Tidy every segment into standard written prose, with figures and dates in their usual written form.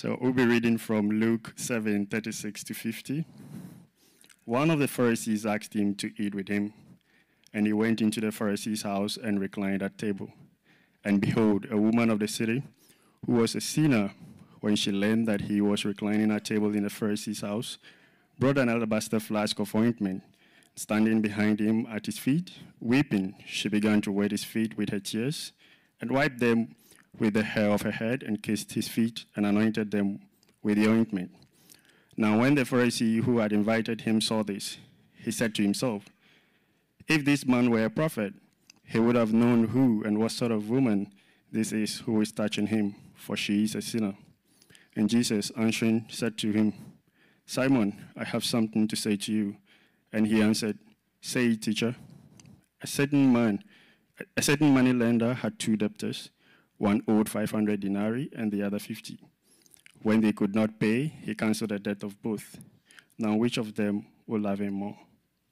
So we'll be reading from Luke 7:36 to 50. One of the Pharisees asked him to eat with him, and he went into the Pharisee's house and reclined at table. And behold, a woman of the city, who was a sinner, when she learned that he was reclining at table in the Pharisee's house, brought an alabaster flask of ointment. Standing behind him at his feet, weeping, she began to wet his feet with her tears, and wiped them with the hair of her head, and kissed his feet, and anointed them with the ointment. Now when the Pharisee who had invited him saw this, he said to himself, "If this man were a prophet, he would have known who and what sort of woman this is who is touching him, for she is a sinner." And Jesus, answering, said to him, "Simon, I have something to say to you." And he answered, "Say, teacher." A certain money lender had two debtors. One owed 500 denarii and the other 50. When they could not pay, he canceled the debt of both. Now which of them will love him more?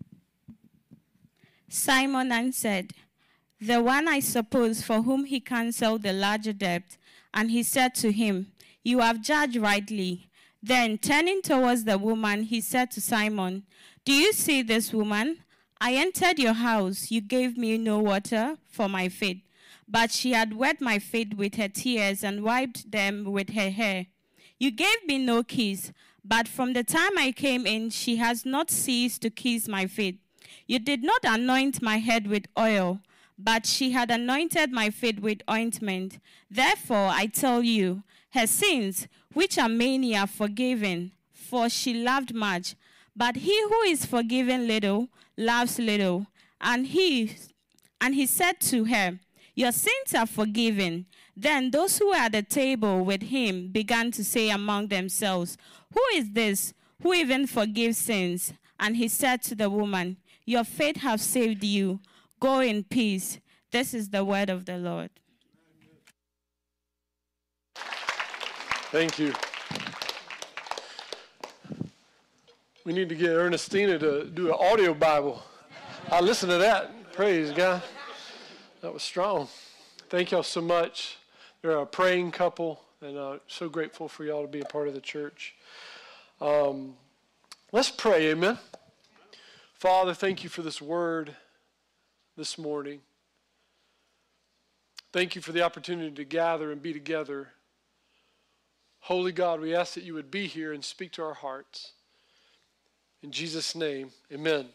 Simon answered, "The one, I suppose, for whom he canceled the larger debt." And he said to him, "You have judged rightly." Then, turning towards the woman, he said to Simon, "Do you see this woman? I entered your house. You gave me no water for my feet, but she had wet my feet with her tears and wiped them with her hair. You gave me no kiss, but from the time I came in, she has not ceased to kiss my feet. You did not anoint my head with oil, but she had anointed my feet with ointment. Therefore, I tell you, her sins, which are many, are forgiven, for she loved much. But he who is forgiven little, loves little." And he said to her, "Your sins are forgiven." Then those who were at the table with him began to say among themselves, "Who is this who even forgives sins?" And he said to the woman, "Your faith has saved you. Go in peace." This is the word of the Lord. Thank you. We need to get Ernestina to do an audio Bible. I listened to that. Praise God. That was strong. Thank y'all so much. They're a praying couple, and so grateful for y'all to be a part of the church. Let's pray, amen. Father, thank you for this word this morning. Thank you for the opportunity to gather and be together. Holy God, we ask that you would be here and speak to our hearts. In Jesus' name, amen.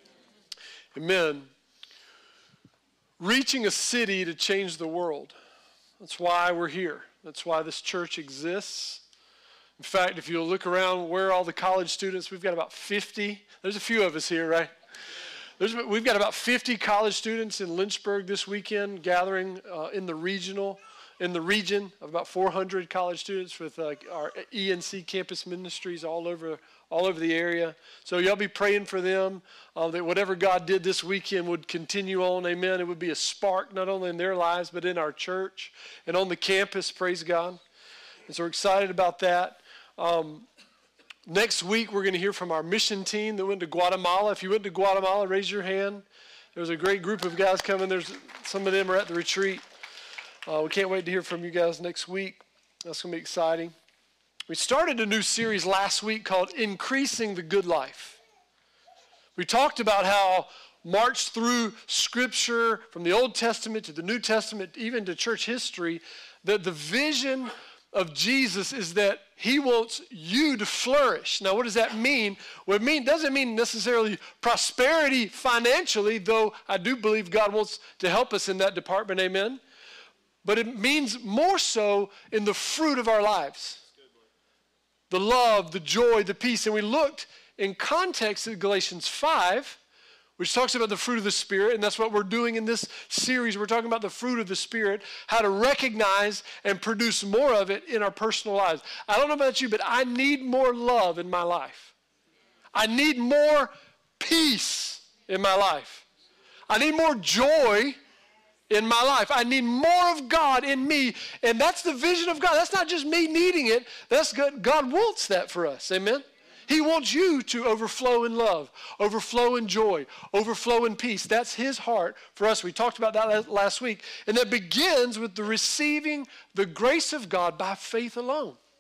Amen. Reaching a city to change the world. That's why we're here. That's why this church exists. In fact, if you look around where all the college students, we've got about 50. There's a few of us here, right? We've got about 50 college students in Lynchburg this weekend gathering in the region of about 400 college students with our ENC campus ministries all over the area. So y'all be praying for them, that whatever God did this weekend would continue on, amen. It would be a spark not only in their lives but in our church and on the campus, praise God. And so we're excited about that. Next week we're going to hear from our mission team that went to Guatemala. If you went to Guatemala, raise your hand. There was a great group of guys coming. Some of them are at the retreat. We can't wait to hear from you guys next week. That's going to be exciting. We started a new series last week called Increasing the Good Life. We talked about how marched through Scripture from the Old Testament to the New Testament, even to church history, that the vision of Jesus is that he wants you to flourish. Now, what does that mean? Well, it doesn't mean necessarily prosperity financially, though I do believe God wants to help us in that department, amen? But it means more so in the fruit of our lives. The love, the joy, the peace. And we looked in context at Galatians 5, which talks about the fruit of the Spirit, and that's what we're doing in this series. We're talking about the fruit of the Spirit, how to recognize and produce more of it in our personal lives. I don't know about you, but I need more love in my life. I need more peace in my life. I need more joy in my life. I need more of God in me, and that's the vision of God. That's not just me needing it. That's good. God wants that for us, amen? He wants you to overflow in love, overflow in joy, overflow in peace. That's his heart for us. We talked about that last week. And that begins with the receiving the grace of God by faith alone.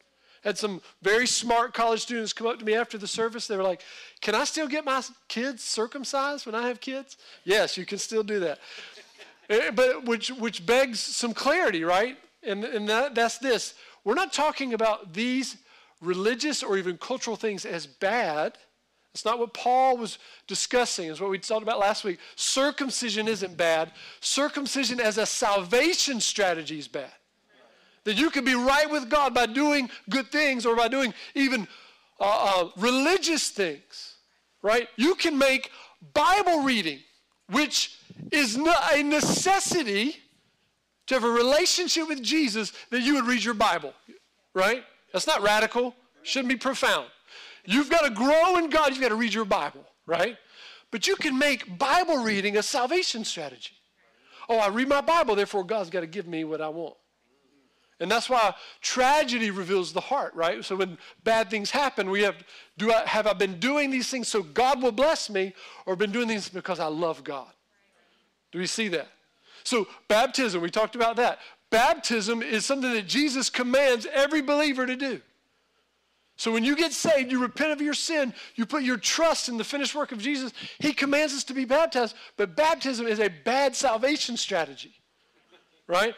Had some very smart college students come up to me after the service. They were like, can I still get my kids circumcised when I have kids? Yes, you can still do that. But which begs some clarity, right? And that's this. We're not talking about these religious or even cultural things as bad. It's not what Paul was discussing. It's what we talked about last week. Circumcision isn't bad. Circumcision as a salvation strategy is bad. That you can be right with God by doing good things or by doing even religious things, right? You can make Bible reading, which is a necessity to have a relationship with Jesus, that you would read your Bible, right? That's not radical. Shouldn't be profound. You've got to grow in God. You've got to read your Bible, right? But you can make Bible reading a salvation strategy. Oh, I read my Bible, therefore God's got to give me what I want. And that's why tragedy reveals the heart, right? So when bad things happen, we have I been doing these things so God will bless me, or been doing these because I love God? Do we see that? So baptism, we talked about that. Baptism is something that Jesus commands every believer to do. So when you get saved, you repent of your sin, you put your trust in the finished work of Jesus. He commands us to be baptized, but baptism is a bad salvation strategy, right?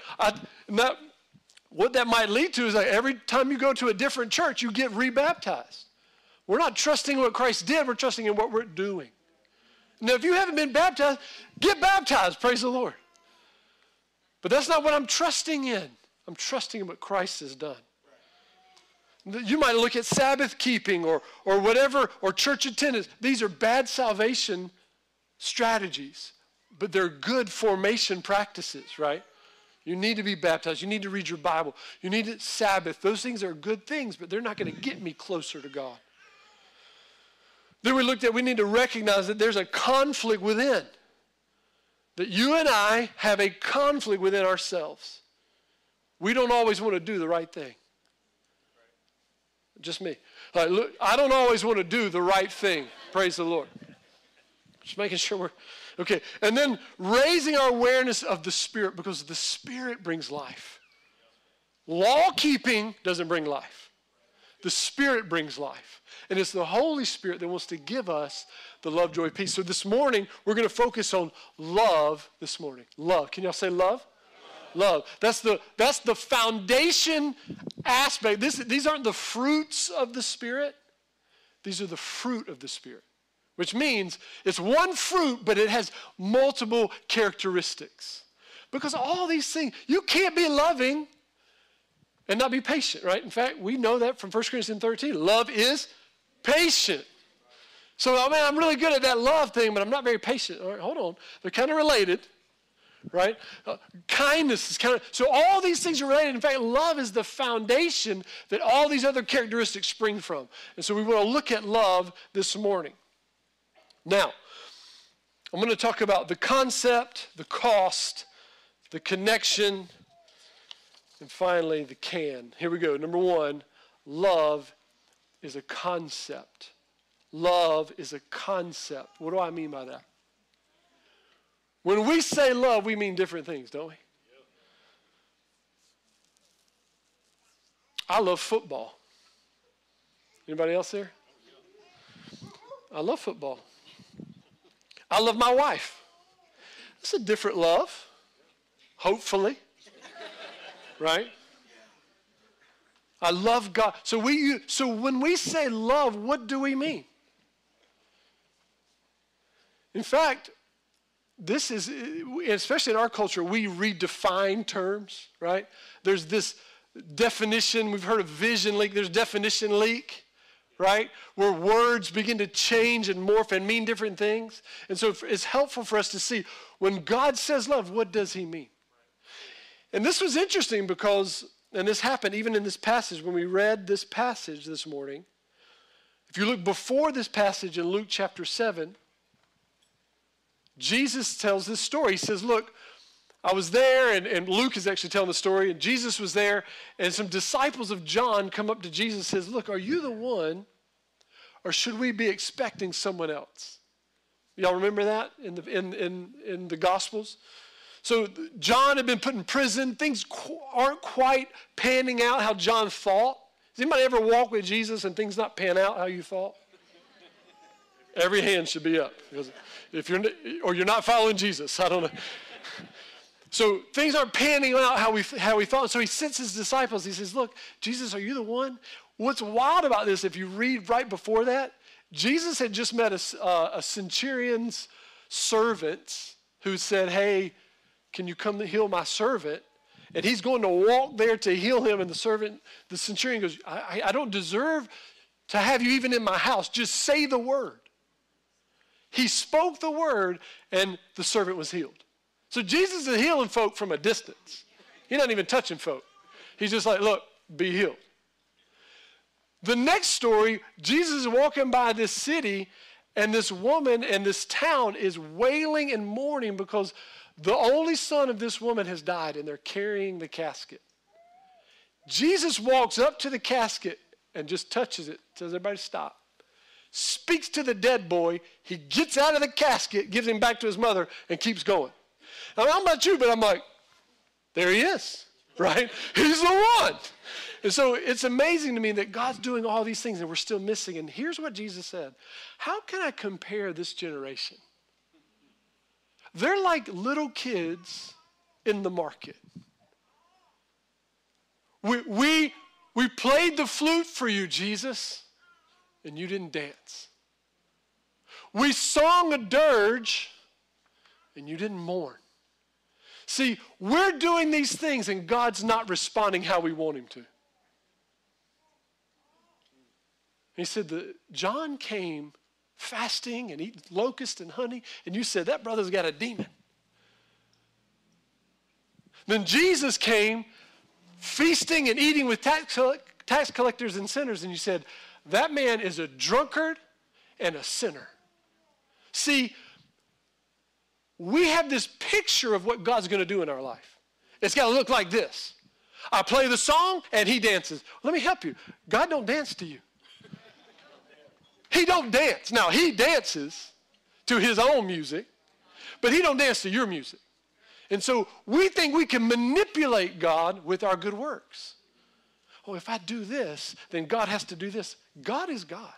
What that might lead to is like every time you go to a different church, you get rebaptized. We're not trusting what Christ did, we're trusting in what we're doing. Now, if you haven't been baptized, get baptized, praise the Lord. But that's not what I'm trusting in. I'm trusting in what Christ has done. You might look at Sabbath keeping or whatever, or church attendance. These are bad salvation strategies, but they're good formation practices, right? You need to be baptized. You need to read your Bible. You need to Sabbath. Those things are good things, but they're not going to get me closer to God. Then we need to recognize that there's a conflict within. That you and I have a conflict within ourselves. We don't always want to do the right thing. Just me. Look, I don't always want to do the right thing. Praise the Lord. Just making sure we're okay. And then raising our awareness of the Spirit, because the Spirit brings life. Law keeping doesn't bring life. The Spirit brings life. And it's the Holy Spirit that wants to give us the love, joy, peace. So this morning, we're going to focus on love this morning. Love. Can y'all say love? Love. That's the foundation aspect. These aren't the fruits of the Spirit. These are the fruit of the Spirit, which means it's one fruit, but it has multiple characteristics. Because all these things, you can't be loving and not be patient, right? In fact, we know that from 1 Corinthians 13. Love is patient. So, I'm really good at that love thing, but I'm not very patient. All right, hold on. They're kind of related, right? Kindness is kind of, so all these things are related. In fact, love is the foundation that all these other characteristics spring from. And so we want to look at love this morning. Now, I'm going to talk about the concept, the cost, the connection, and finally the can. Here we go. Number one, love is a concept. Love is a concept. What do I mean by that? When we say love, we mean different things, don't we? I love football. Anybody else here? I love football. I love my wife. It's a different love, hopefully, right? I love God. So when we say love, what do we mean? In fact, this is, especially in our culture, we redefine terms, right? There's this definition, we've heard of vision leak, there's definition leak, right? Where words begin to change and morph and mean different things. And so it's helpful for us to see, when God says love, what does he mean? And this was interesting because, and this happened even in this passage, when we read this passage this morning. If you look before this passage in Luke chapter 7, Jesus tells this story. He says, look, I was there, and Luke is actually telling the story, and Jesus was there, and some disciples of John come up to Jesus and says, look, are you the one, or should we be expecting someone else? Y'all remember that in the Gospels? So John had been put in prison. Things aren't quite panning out how John thought. Does anybody ever walk with Jesus and things not pan out how you thought? Every hand should be up. Because if you're not following Jesus, I don't know. So things aren't panning out how we thought. So he sends his disciples. He says, look, Jesus, are you the one? What's wild about this, if you read right before that, Jesus had just met a centurion's servant who said, hey, can you come to heal my servant? And he's going to walk there to heal him. And the centurion goes, I don't deserve to have you even in my house. Just say the word. He spoke the word, and the servant was healed. So Jesus is healing folk from a distance. He's not even touching folk. He's just like, look, be healed. The next story, Jesus is walking by this city, and this woman and this town is wailing and mourning because the only son of this woman has died, and they're carrying the casket. Jesus walks up to the casket and just touches it, tells everybody stop. Speaks to the dead boy. He gets out of the casket, gives him back to his mother, and keeps going. I don't know about you, but I'm like, there he is, right? He's the one. And so it's amazing to me that God's doing all these things and we're still missing. And here's what Jesus said. How can I compare this generation? They're like little kids in the market. We played the flute for you, Jesus, and you didn't dance. We sung a dirge, and you didn't mourn. See, we're doing these things, and God's not responding how we want him to. He said that John came fasting and eating locust and honey, and you said, that brother's got a demon. Then Jesus came feasting and eating with tax collectors and sinners, and you said, that man is a drunkard and a sinner. See, we have this picture of what God's going to do in our life. It's got to look like this. I play the song and he dances. Let me help you. God don't dance to you. He don't dance. Now, he dances to his own music, but he don't dance to your music. And so we think we can manipulate God with our good works. Oh, if I do this, then God has to do this. God is God.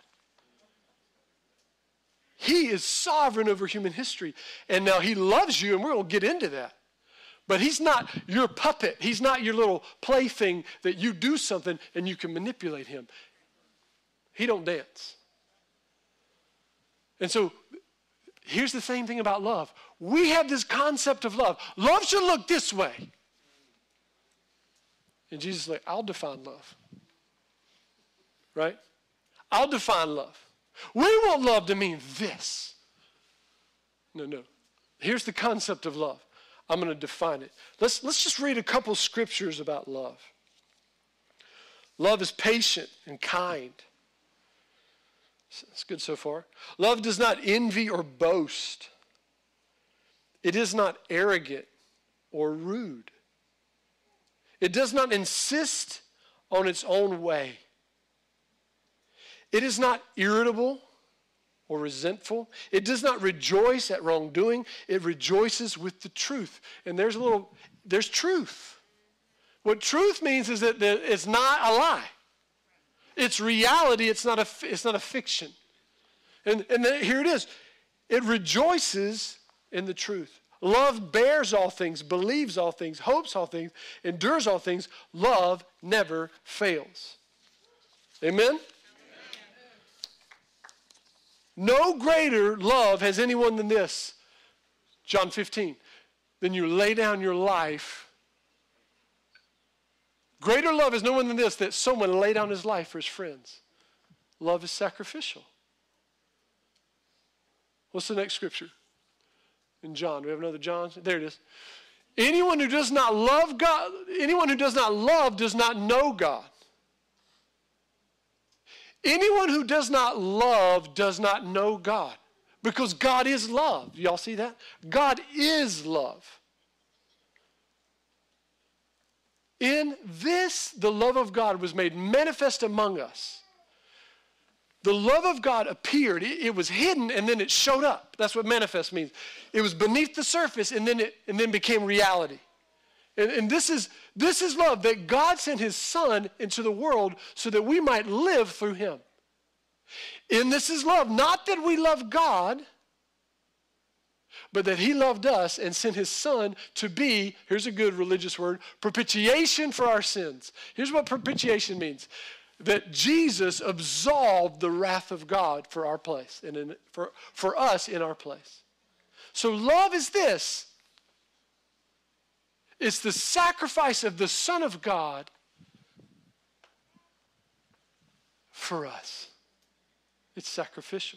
He is sovereign over human history. And now he loves you, and we're going to get into that. But he's not your puppet. He's not your little plaything that you do something and you can manipulate him. He don't dance. And so here's the same thing about love. We have this concept of love. Love should look this way. And Jesus is like, I'll define love. Right? I'll define love. We want love to mean this. No. Here's the concept of love. I'm going to define it. Let's just read a couple scriptures about love. Love is patient and kind. That's good so far. Love does not envy or boast. It is not arrogant or rude. It does not insist on its own way. It is not irritable or resentful. It does not rejoice at wrongdoing. It rejoices with the truth. And there's truth. What truth means is that it's not a lie. It's reality. It's not a fiction. And here it is. It rejoices in the truth. Love bears all things, believes all things, hopes all things, endures all things. Love never fails. Amen? No greater love has anyone than this, John 15, than you lay down your life. Greater love is no one than this, that someone lay down his life for his friends. Love is sacrificial. What's the next scripture? In John. Do we have another John? There it is. Anyone who does not love God, anyone who does not love does not know God. Anyone who does not love does not know God, because God is love. Y'all see that? God is love. In this, the love of God was made manifest among us. The love of God appeared. It was hidden, and then it showed up. That's what manifest means. It was beneath the surface, and then became reality. And this is This is love, that God sent his Son into the world so that we might live through him. And this is love, not that we love God, but that he loved us and sent his Son to be, here's a good religious word, propitiation for our sins. Here's what propitiation means. That Jesus absolved the wrath of God for our place, and for us in our place. So love is this. It's the sacrifice of the Son of God for us. It's sacrificial.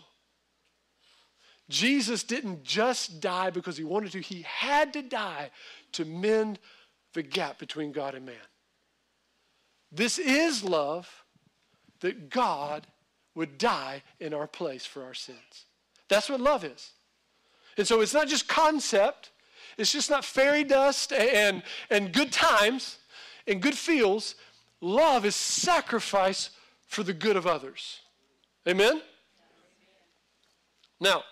Jesus didn't just die because he wanted to. He had to die to mend the gap between God and man. This is love, that God would die in our place for our sins. That's what love is. And so it's not just concept. It's just not fairy dust and good times and good feels. Love is sacrifice for the good of others. Amen? Now,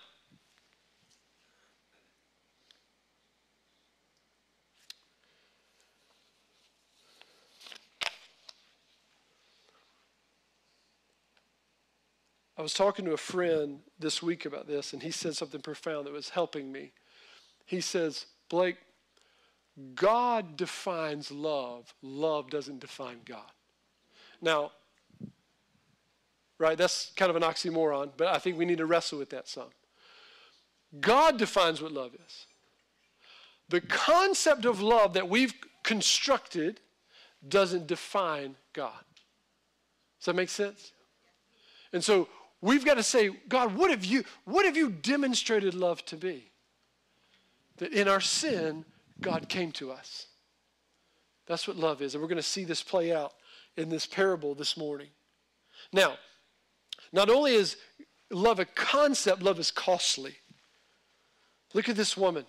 I was talking to a friend this week about this, and he said something profound that was helping me. He says, Blake, God defines love. Love doesn't define God. Now, right, that's kind of an oxymoron, but I think we need to wrestle with that some. God defines what love is. The concept of love that we've constructed doesn't define God. Does that make sense? And so we've got to say, God, what have you demonstrated love to be? That in our sin, God came to us. That's what love is. And we're going to see this play out in this parable this morning. Now, not only is love a concept, love is costly. Look at this woman.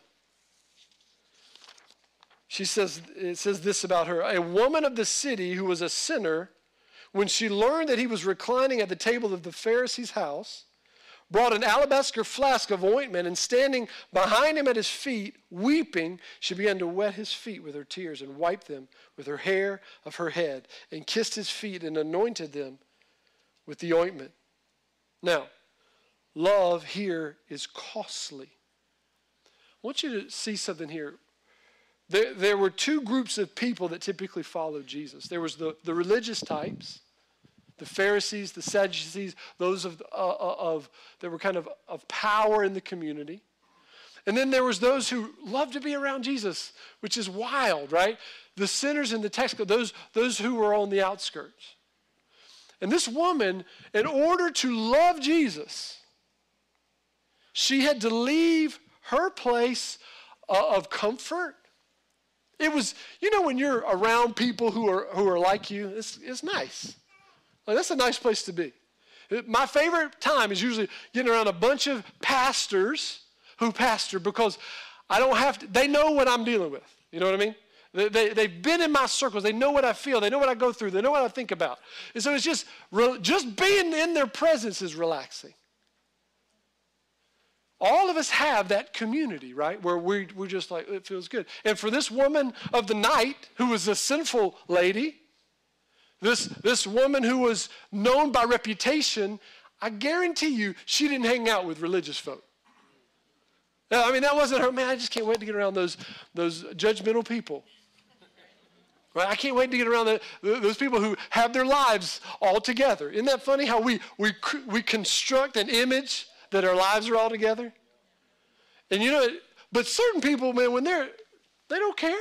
It says this about her. A woman of the city who was a sinner, when she learned that he was reclining at the table of the Pharisee's house, brought an alabaster flask of ointment, and standing behind him at his feet, weeping, she began to wet his feet with her tears and wiped them with her hair of her head, and kissed his feet and anointed them with the ointment. Now, love here is costly. I want you to see something here. There were two groups of people that typically followed Jesus. There was the religious types, the Pharisees, the Sadducees, those that were kind of power in the community. And then there was those who loved to be around Jesus, which is wild, right? The sinners and the tax collectors, those who were on the outskirts. And this woman, in order to love Jesus, she had to leave her place of comfort. It was, when you're around people who are like you, it's nice. Like, that's a nice place to be. My favorite time is usually getting around a bunch of pastors who pastor, because I don't have to, they know what I'm dealing with. You know what I mean? They've been in my circles. They know what I feel. They know what I go through. They know what I think about. And so it's just being in their presence is relaxing. All of us have that community, right, where we're just like, it feels good. And for this woman of the night, who was a sinful lady, this woman who was known by reputation, I guarantee you she didn't hang out with religious folk. I mean, that wasn't her. Man, I just can't wait to get around those judgmental people. Right? I can't wait to get around those people who have their lives all together. Isn't that funny how we construct an image that our lives are all together? And but certain people, man, when they don't care.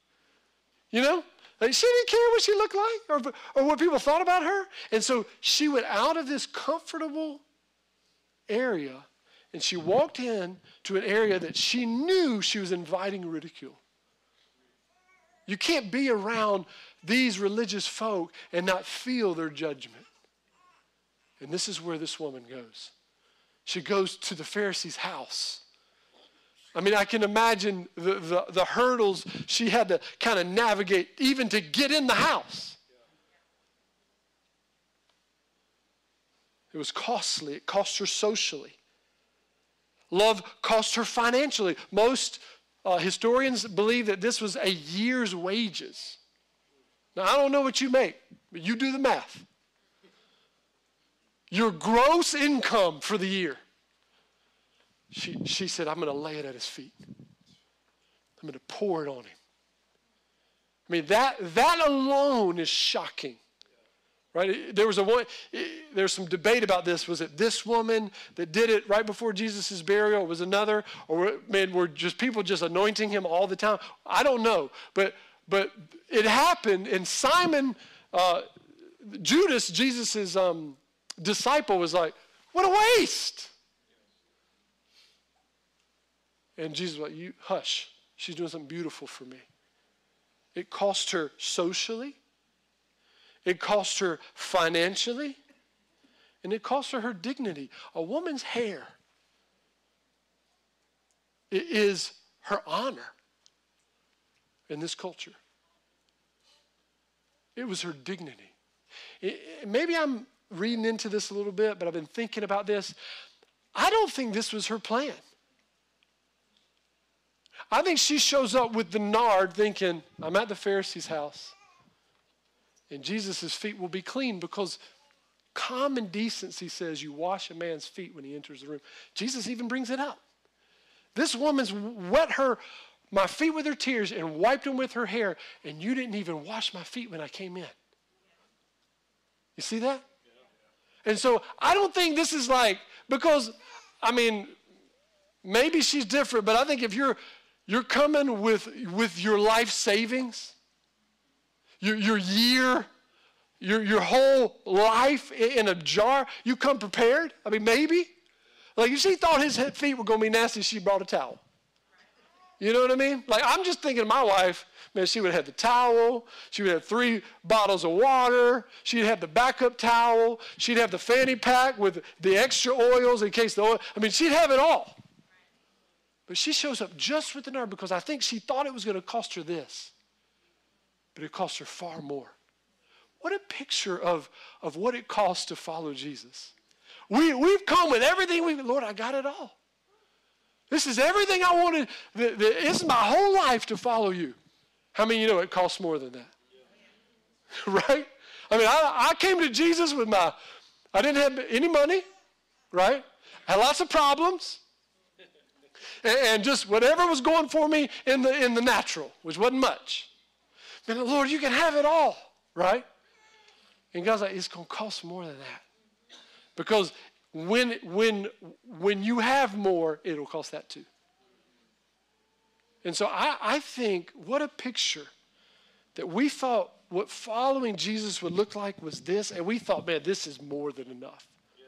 Like, she didn't care what she looked like or what people thought about her. And so she went out of this comfortable area and she walked in to an area that she knew she was inviting ridicule. You can't be around these religious folk and not feel their judgment. And this is where this woman goes. She goes to the Pharisee's house. I mean, I can imagine the hurdles she had to kind of navigate even to get in the house. It was costly. It cost her socially. Love cost her financially. Most historians believe that this was a year's wages Now, I don't know what you make, but you do the math. Your gross income for the year. She said, I'm going to lay it at his feet. I'm going to pour it on him. I mean, that alone is shocking. Right? There's some debate about this. Was it this woman that did it right before Jesus' burial? Was another? Or were just people just anointing him all the time? I don't know. But it happened, and Simon, Judas, Jesus' disciple, was like, what a waste. And Jesus was like, you hush. She's doing something beautiful for me. It cost her socially. It cost her financially. And it cost her dignity. A woman's hair is her honor in this culture. It was her dignity. Maybe I'm reading into this a little bit, but I've been thinking about this. I don't think this was her plan. I think she shows up with the nard thinking, I'm at the Pharisee's house, and Jesus' feet will be clean, because common decency says you wash a man's feet when he enters the room. Jesus even brings it up. This woman's wet my feet with her tears and wiped them with her hair, and you didn't even wash my feet when I came in. You see that? And so I don't think this is like, because, I mean, maybe she's different, but I think if you're coming with your life savings, your year, your whole life in a jar, you come prepared. I mean, maybe. Like, if she thought his feet were going to be nasty, she brought a towel. You know what I mean? Like, I'm just thinking of my wife, man, she would have the towel. She would have 3 bottles of water. She'd have the backup towel. She'd have the fanny pack with the extra oils in case the oil. I mean, she'd have it all. But she shows up just with the nard because I think she thought it was going to cost her this. But it cost her far more. What a picture of what it costs to follow Jesus. We've come with everything. Lord, I got it all. This is everything I wanted. This is my whole life to follow you. How many of you know it costs more than that? Right? I mean, I came to Jesus with I didn't have any money, right? I had lots of problems. And just whatever was going for me in the natural, which wasn't much. Man, Lord, you can have it all, right? And God's like, it's going to cost more than that. Because when you have more, it'll cost that too. And so I think what a picture that we thought what following Jesus would look like was this, and we thought, man, this is more than enough.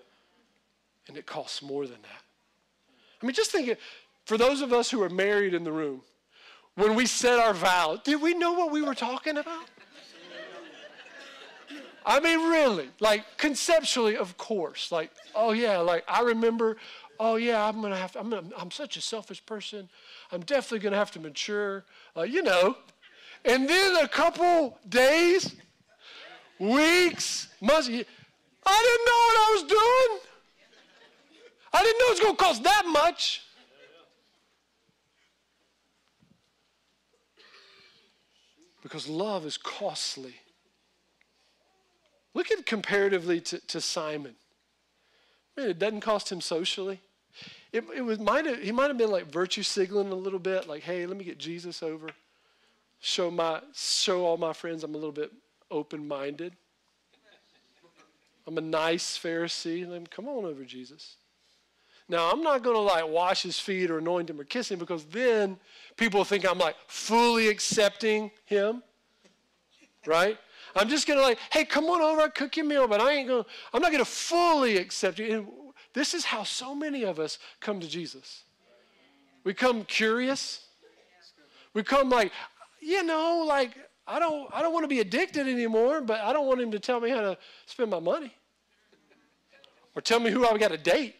And it costs more than that. I mean, just think, for those of us who are married in the room, when we said our vow, did we know what we were talking about? I mean, really, like conceptually, of course. Like, oh yeah, like I remember, oh yeah, I'm such a selfish person. I'm definitely gonna have to mature, you know. And then a couple days, weeks, months, I didn't know what I was doing. I didn't know it was gonna cost that much. Because love is costly. Look at comparatively to Simon. Man, it doesn't cost him socially. He might have been like virtue signaling a little bit, like, hey, let me get Jesus over. Show all my friends I'm a little bit open-minded. I'm a nice Pharisee. Let him come on over, Jesus. Now, I'm not going to like wash his feet or anoint him or kiss him, because then people think I'm like fully accepting him, right? I'm just going to like, hey, come on over, I'll cook your meal, but I'm not going to fully accept you. And this is how so many of us come to Jesus. We come curious. We come like, you know, like, I don't want to be addicted anymore, but I don't want him to tell me how to spend my money. Or tell me who I got to date.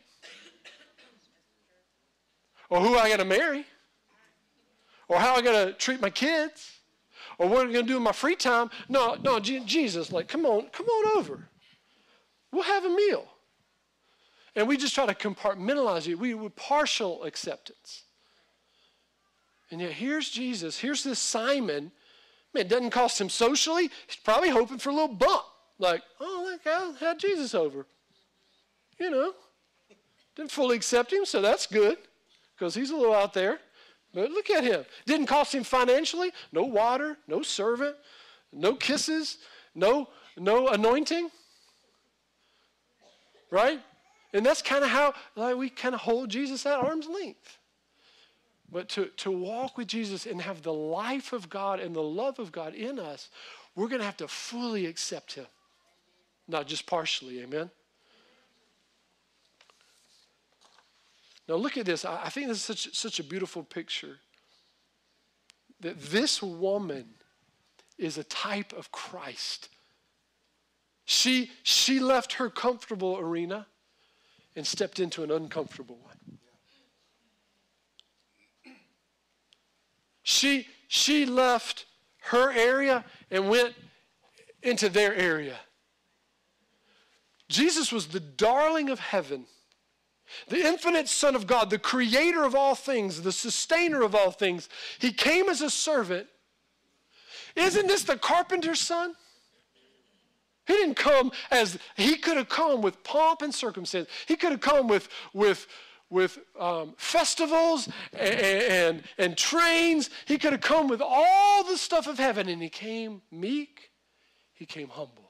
Or who I got to marry. Or how I got to treat my kids. Or what I'm going to do in my free time. No, Jesus, like, come on over. We'll have a meal. And we just try to compartmentalize it. We partial acceptance. And yet here's Jesus. Here's this Simon Man, it doesn't cost him socially. He's probably hoping for a little bump. Like, oh, that guy had Jesus over. You know, didn't fully accept him, so that's good because he's a little out there. But look at him. Didn't cost him financially. No water, no servant, no kisses, no anointing. Right? And that's kind of how we kind of hold Jesus at arm's length. But to walk with Jesus and have the life of God and the love of God in us, we're going to have to fully accept him, not just partially. Amen? Now look at this. I think this is such a beautiful picture. That this woman is a type of Christ. She left her comfortable arena and stepped into an uncomfortable one. She left her area and went into their area. Jesus was the darling of heaven, the infinite Son of God, the creator of all things, the sustainer of all things. He came as a servant. Isn't this the carpenter's son? He didn't come as, he could have come with pomp and circumstance. He could have come with festivals and trains. He could have come with all the stuff of heaven, and he came meek. He came humble.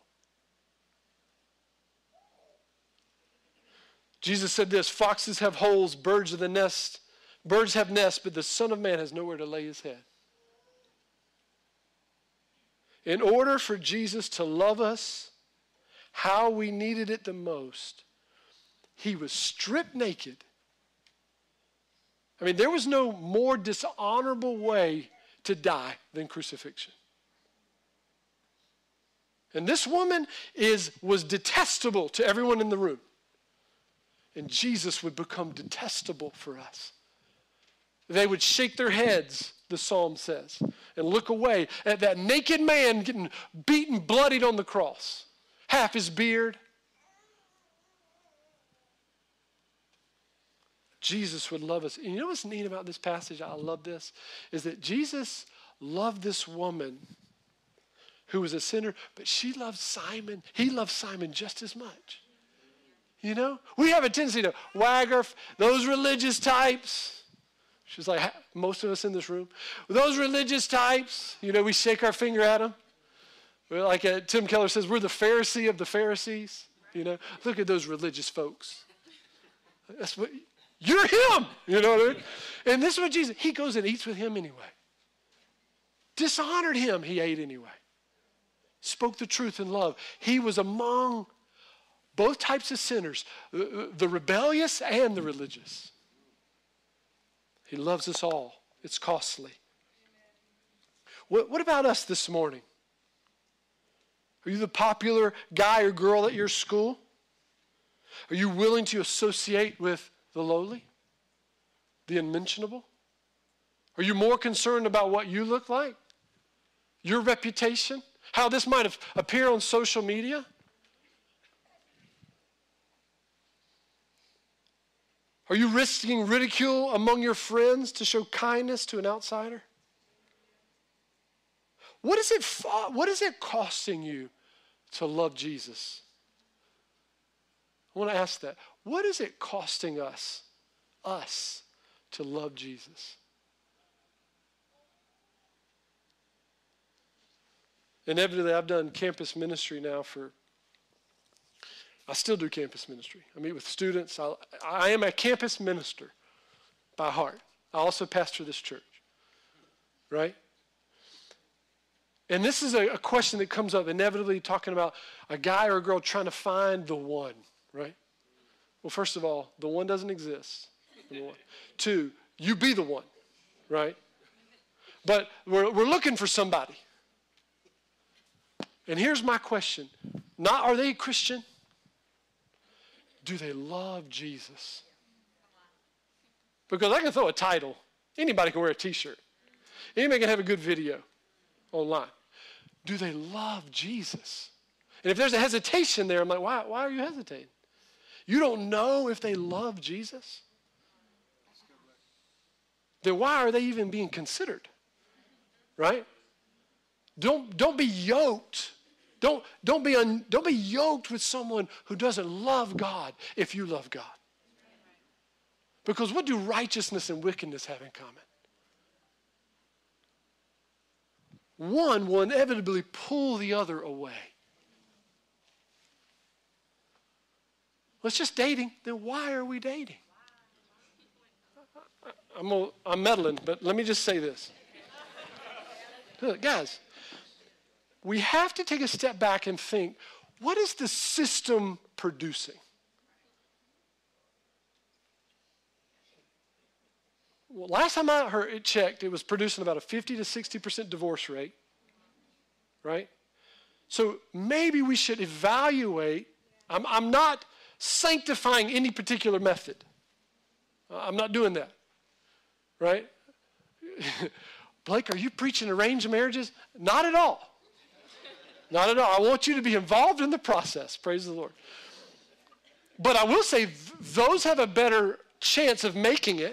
Jesus said this, foxes have holes, birds have nests, but the Son of Man has nowhere to lay his head. In order for Jesus to love us how we needed it the most, he was stripped naked. I mean, there was no more dishonorable way to die than crucifixion. And this woman was detestable to everyone in the room. And Jesus would become detestable for us. They would shake their heads, the psalm says, and look away at that naked man getting beaten, bloodied on the cross. Half his beard. Jesus would love us. And you know what's neat about this passage? I love this. Is that Jesus loved this woman who was a sinner, but she loved Simon. He loved Simon just as much. You know? We have a tendency to wag those religious types. She's like most of us in this room. Those religious types, you know, we shake our finger at them. We're like Tim Keller says, we're the Pharisee of the Pharisees. You know, look at those religious folks. That's what, you're him. You know what I mean? And this is what Jesus, he goes and eats with him anyway. Dishonored him, he ate anyway. Spoke the truth in love. He was among both types of sinners, the rebellious and the religious. He loves us all. It's costly. What about us this morning? Are you the popular guy or girl at your school? Are you willing to associate with the lowly, the unmentionable? Are you more concerned about what you look like, your reputation, how this might appear on social media? Are you risking ridicule among your friends to show kindness to an outsider? What is it costing you to love Jesus? I want to ask that. What is it costing us to love Jesus? Inevitably, I've done campus ministry now I still do campus ministry. I meet with students. I am a campus minister by heart. I also pastor this church, right? And this is a question that comes up inevitably, talking about a guy or a girl trying to find the one, right? Well, first of all, the one doesn't exist. Number one. Two, you be the one, right? But we're looking for somebody. And here's my question. Not are they Christian? Do they love Jesus? Because I can throw a title. Anybody can wear a t-shirt. Anybody can have a good video online. Do they love Jesus? And if there's a hesitation there, I'm like, why are you hesitating? You don't know if they love Jesus? Then why are they even being considered? Right? Don't be yoked. Don't be yoked with someone who doesn't love God if you love God. Because what do righteousness and wickedness have in common? One will inevitably pull the other away. Well, it's just dating. Then why are we dating? I'm meddling, but let me just say this. Look, guys, we have to take a step back and think, what is the system producing? Well, last time I heard it checked, it was producing about a 50 to 60% divorce rate, right? So maybe we should evaluate. I'm not sanctifying any particular method. I'm not doing that, right? Blake, are you preaching arranged marriages? Not at all. Not at all. I want you to be involved in the process. Praise the Lord. But I will say those have a better chance of making it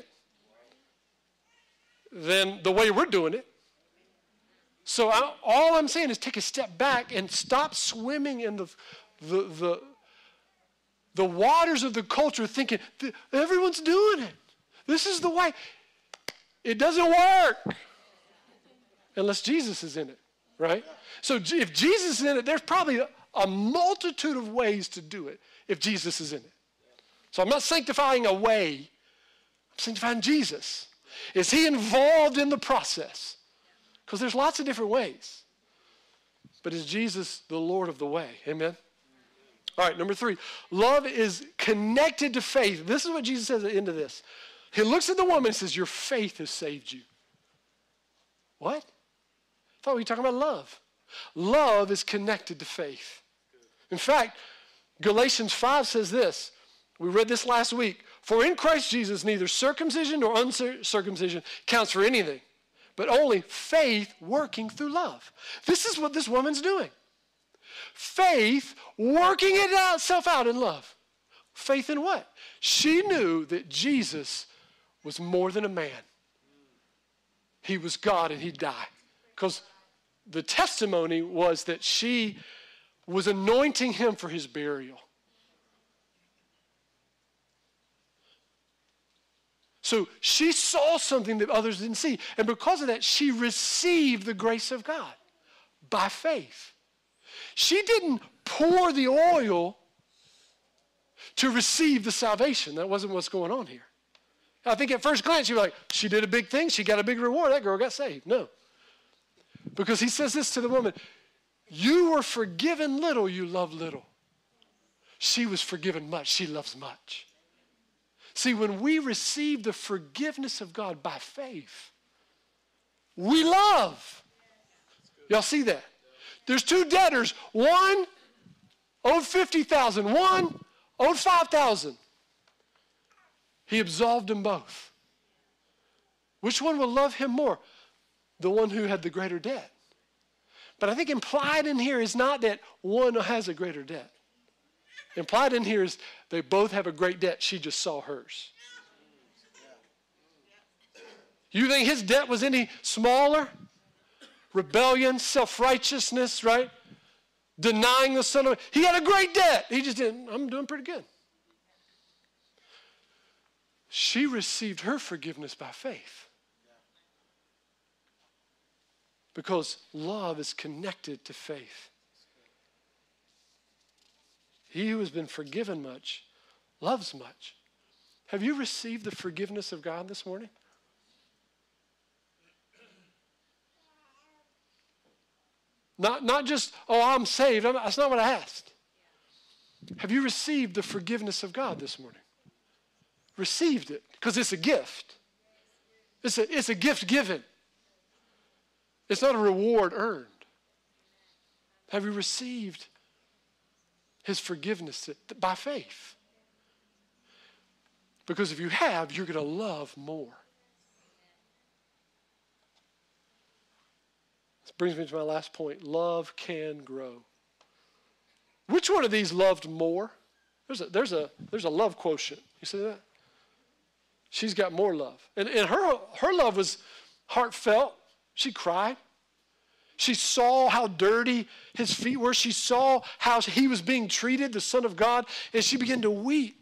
than the way we're doing it. So all I'm saying is take a step back and stop swimming in the waters of the culture thinking, everyone's doing it. This is the way. It doesn't work unless Jesus is in it, right? So if Jesus is in it, there's probably a multitude of ways to do it if Jesus is in it. So I'm not sanctifying a way. I'm sanctifying Jesus. Is he involved in the process? Because there's lots of different ways. But is Jesus the Lord of the way? Amen? All right, number 3. Love is connected to faith. This is what Jesus says at the end of this. He looks at the woman and says, your faith has saved you. What? I thought we were talking about love. Love is connected to faith. In fact, Galatians 5 says this. We read this last week. For in Christ Jesus, neither circumcision nor uncircumcision counts for anything, but only faith working through love. This is what this woman's doing. Faith working itself out in love. Faith in what? She knew that Jesus was more than a man. He was God and he'd die. Because the testimony was that she was anointing him for his burial. So she saw something that others didn't see. And because of that, she received the grace of God by faith. She didn't pour the oil to receive the salvation. That wasn't what's going on here. I think at first glance, you're like, she did a big thing. She got a big reward. That girl got saved. No. Because he says this to the woman, you were forgiven little, you love little. She was forgiven much. She loves much. See, when we receive the forgiveness of God by faith, we love. Y'all see that? There's 2 debtors. One owed $50,000. One owed $5,000. He absolved them both. Which one will love him more? The one who had the greater debt. But I think implied in here is not that one has a greater debt. Implied in here is they both have a great debt. She just saw hers. You think his debt was any smaller? Rebellion, self-righteousness, right? Denying the Son of Man. He had a great debt. He just didn't. I'm doing pretty good. She received her forgiveness by faith. Because love is connected to faith. He who has been forgiven much loves much. Have you received the forgiveness of God this morning? Not just, oh, I'm saved. That's not what I asked. Have you received the forgiveness of God this morning? Received it, because it's a gift. It's a gift given. It's not a reward earned. Have you received his forgiveness by faith? Because if you have, you're going to love more. This brings me to my last point. Love can grow. Which one of these loved more? There's a love quotient. You see that? She's got more love. And her love was heartfelt. She cried. She saw how dirty his feet were. She saw how he was being treated, the Son of God, and she began to weep.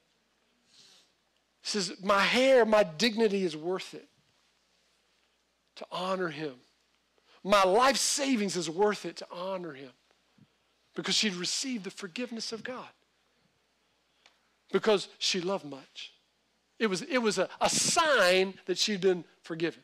She says, my hair, my dignity is worth it to honor him. My life savings is worth it to honor him. Because she'd received the forgiveness of God. Because she loved much. It was a sign that she'd been forgiven.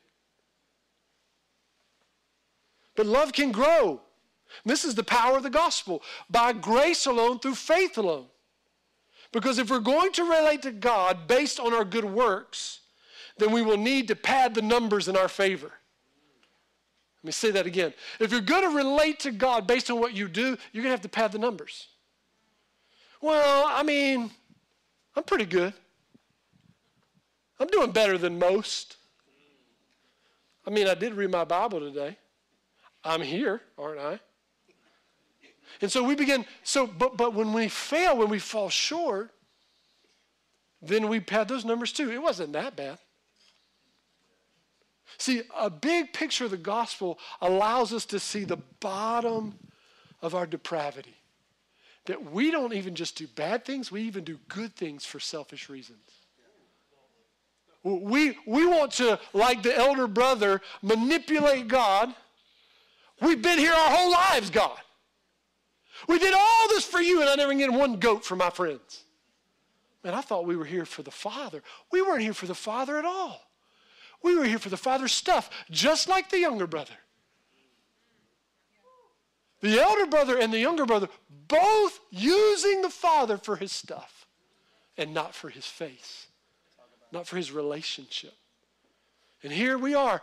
But love can grow. This is the power of the gospel. By grace alone, through faith alone. Because if we're going to relate to God based on our good works, then we will need to pad the numbers in our favor. Let me say that again. If you're going to relate to God based on what you do, you're going to have to pad the numbers. Well, I mean, I'm pretty good. I'm doing better than most. I mean, I did read my Bible today. I'm here, aren't I? And so we begin, but when we fail, when we fall short, then we pad those numbers too. It wasn't that bad. See, a big picture of the gospel allows us to see the bottom of our depravity. That we don't even just do bad things, we even do good things for selfish reasons. We want to, like the elder brother, manipulate God. We've been here our whole lives, God. We did all this for you, and I never get one goat for my friends. Man, I thought we were here for the Father. We weren't here for the Father at all. We were here for the Father's stuff, just like the younger brother. The elder brother and the younger brother, both using the Father for his stuff and not for his face, not for his relationship. And here we are.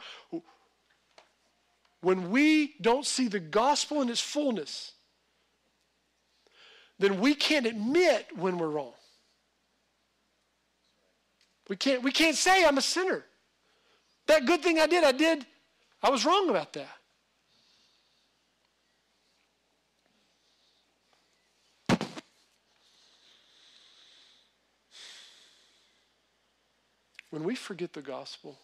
When we don't see the gospel in its fullness, then we can't admit when we're wrong. We can't say I'm a sinner. That good thing I did, I was wrong about that. When we forget the gospel,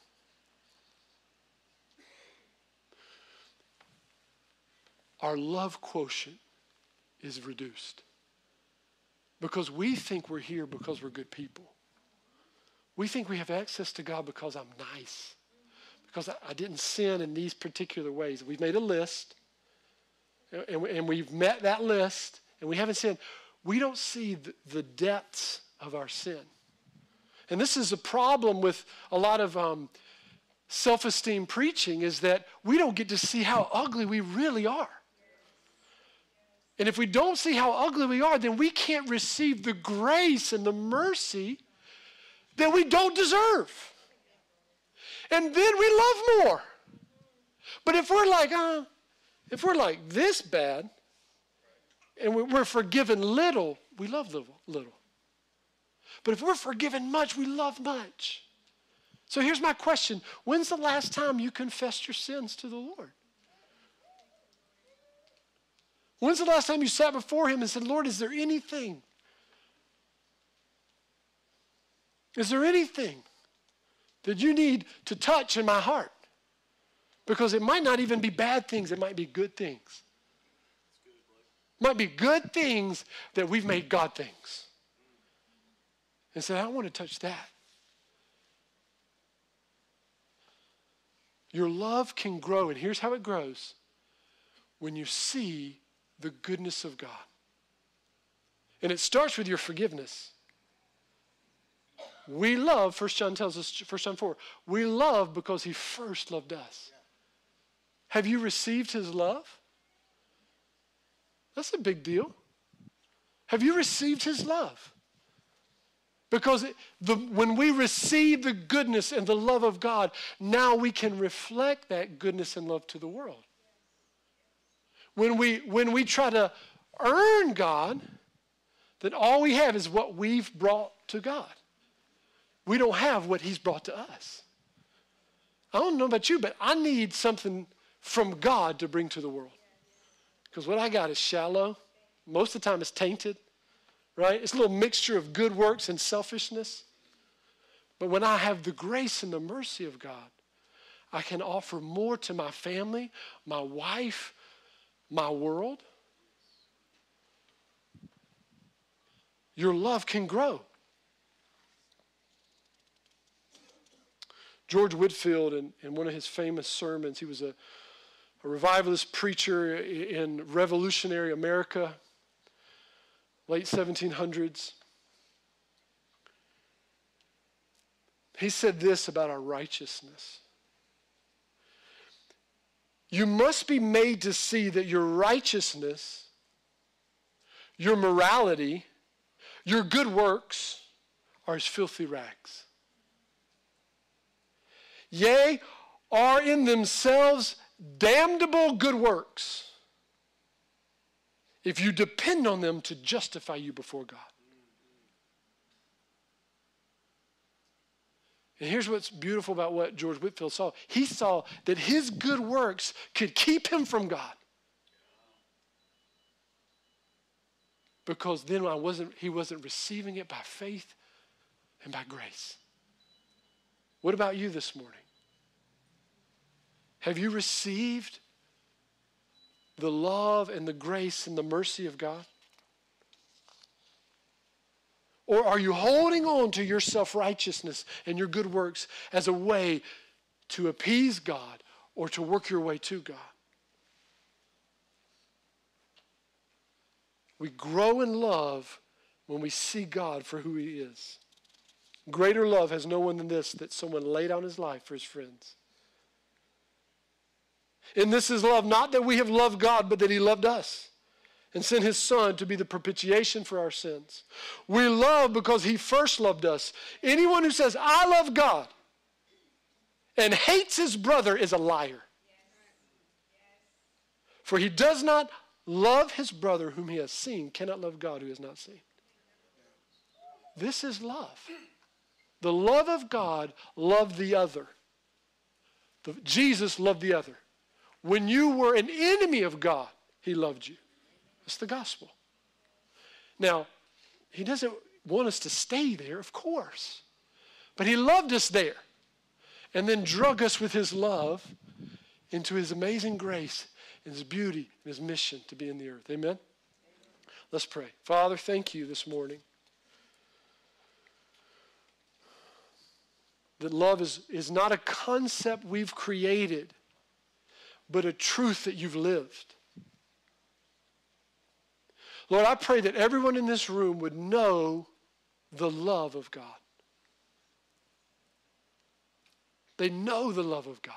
our love quotient is reduced. Because we think we're here because we're good people. We think we have access to God because I'm nice. Because I didn't sin in these particular ways. We've made a list, and we've met that list, and we haven't sinned. We don't see the depths of our sin. And this is a problem with a lot of self-esteem preaching, is that we don't get to see how ugly we really are. And if we don't see how ugly we are, then we can't receive the grace and the mercy that we don't deserve. And then we love more. But if we're like this bad, and we're forgiven little, we love little. But if we're forgiven much, we love much. So here's my question. When's the last time you confessed your sins to the Lord? When's the last time you sat before him and said, Lord, is there anything? Is there anything that you need to touch in my heart? Because it might not even be bad things. It might be good things. It might be good things that we've made God things. And said, I want to touch that. Your love can grow, and here's how it grows. When you see the goodness of God. And it starts with your forgiveness. We love, 1 John tells us, 1 John 4, we love because he first loved us. Have you received his love? That's a big deal. Have you received his love? Because when we receive the goodness and the love of God, now we can reflect that goodness and love to the world. When we try to earn God, then all we have is what we've brought to God. We don't have what he's brought to us. I don't know about you, but I need something from God to bring to the world. Because what I got is shallow. Most of the time it's tainted, right? It's a little mixture of good works and selfishness. But when I have the grace and the mercy of God, I can offer more to my family, my wife, my world. Your love can grow. George Whitefield, in one of his famous sermons, he was a revivalist preacher in revolutionary America, late 1700s. He said this about our righteousness. You must be made to see that your righteousness, your morality, your good works are as filthy rags. Yea, are in themselves damnable good works if you depend on them to justify you before God. And here's what's beautiful about what George Whitefield saw. He saw that his good works could keep him from God. Because then he wasn't receiving it by faith and by grace. What about you this morning? Have you received the love and the grace and the mercy of God? Or are you holding on to your self-righteousness and your good works as a way to appease God or to work your way to God? We grow in love when we see God for who he is. Greater love has no one than this, that someone laid down his life for his friends. And this is love, not that we have loved God, but that he loved us and sent his son to be the propitiation for our sins. We love because he first loved us. Anyone who says, I love God and hates his brother is a liar. For he does not love his brother whom he has seen, cannot love God who has not seen. This is love. The love of God loved the other. Jesus loved the other. When you were an enemy of God, he loved you. That's the gospel. Now, he doesn't want us to stay there, of course. But he loved us there and then drug us with his love into his amazing grace and his beauty and his mission to be in the earth. Amen? Let's pray. Father, thank you this morning that love is not a concept we've created, but a truth that you've lived. Lord, I pray that everyone in this room would know the love of God. They know the love of God.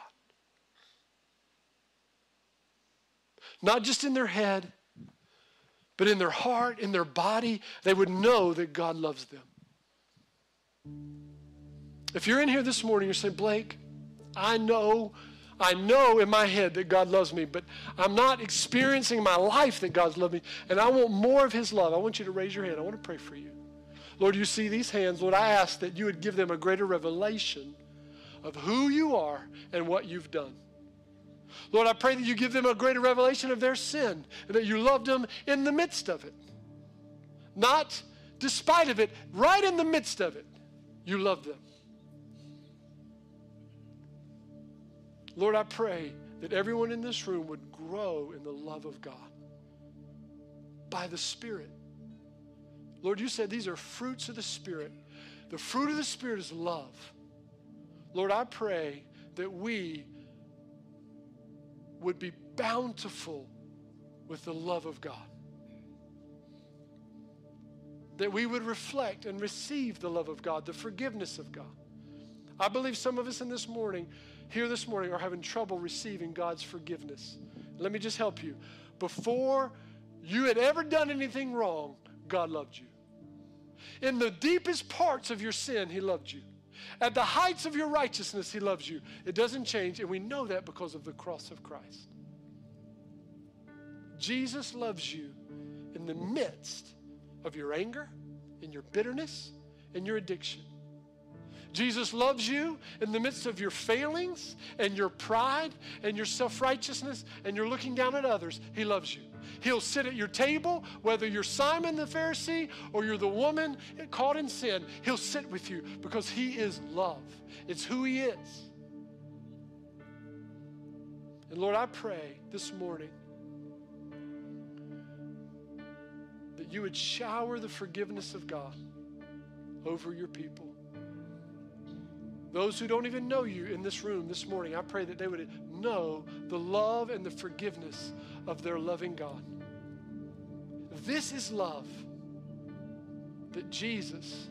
Not just in their head, but in their heart, in their body, they would know that God loves them. If you're in here this morning, you're saying, Blake, I know in my head that God loves me, but I'm not experiencing in my life that God's loved me, and I want more of his love. I want you to raise your hand. I want to pray for you. Lord, you see these hands. Lord, I ask that you would give them a greater revelation of who you are and what you've done. Lord, I pray that you give them a greater revelation of their sin and that you loved them in the midst of it. Not despite of it, right in the midst of it, you loved them. Lord, I pray that everyone in this room would grow in the love of God by the Spirit. Lord, you said these are fruits of the Spirit. The fruit of the Spirit is love. Lord, I pray that we would be bountiful with the love of God. That we would reflect and receive the love of God, the forgiveness of God. I believe some of us here this morning are having trouble receiving God's forgiveness. Let me just help you. Before you had ever done anything wrong, God loved you. In the deepest parts of your sin, he loved you. At the heights of your righteousness, he loves you. It doesn't change, and we know that because of the cross of Christ. Jesus loves you in the midst of your anger, in your bitterness, and your addiction. Jesus loves you in the midst of your failings and your pride and your self-righteousness and you're looking down at others. He loves you. He'll sit at your table, whether you're Simon the Pharisee or you're the woman caught in sin. He'll sit with you because he is love. It's who he is. And Lord, I pray this morning that you would shower the forgiveness of God over your people. Those who don't even know you in this room this morning, I pray that they would know the love and the forgiveness of their loving God. This is love, that Jesus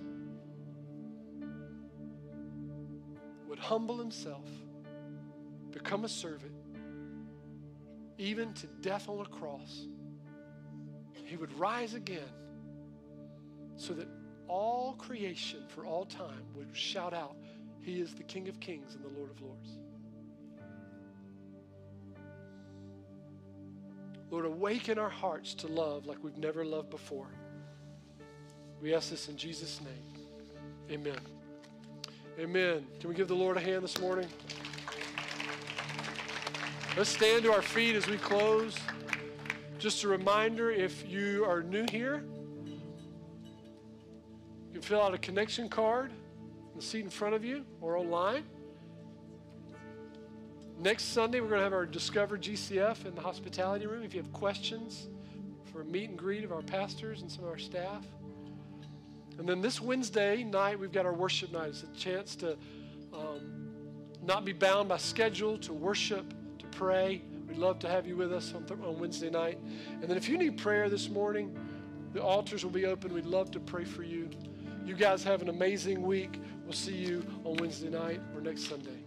would humble himself, become a servant, even to death on a cross. He would rise again so that all creation for all time would shout out, he is the King of Kings and the Lord of Lords. Lord, awaken our hearts to love like we've never loved before. We ask this in Jesus' name. Amen. Amen. Can we give the Lord a hand this morning? Let's stand to our feet as we close. Just a reminder, if you are new here, you can fill out a connection card in the seat in front of you or online. Next Sunday, we're going to have our Discover GCF in the hospitality room. If you have questions for a meet and greet of our pastors and some of our staff. And then this Wednesday night, we've got our worship night. It's a chance to not be bound by schedule, to worship, to pray. We'd love to have you with us on Wednesday night. And then if you need prayer this morning, the altars will be open. We'd love to pray for you. You guys have an amazing week. We'll see you on Wednesday night or next Sunday.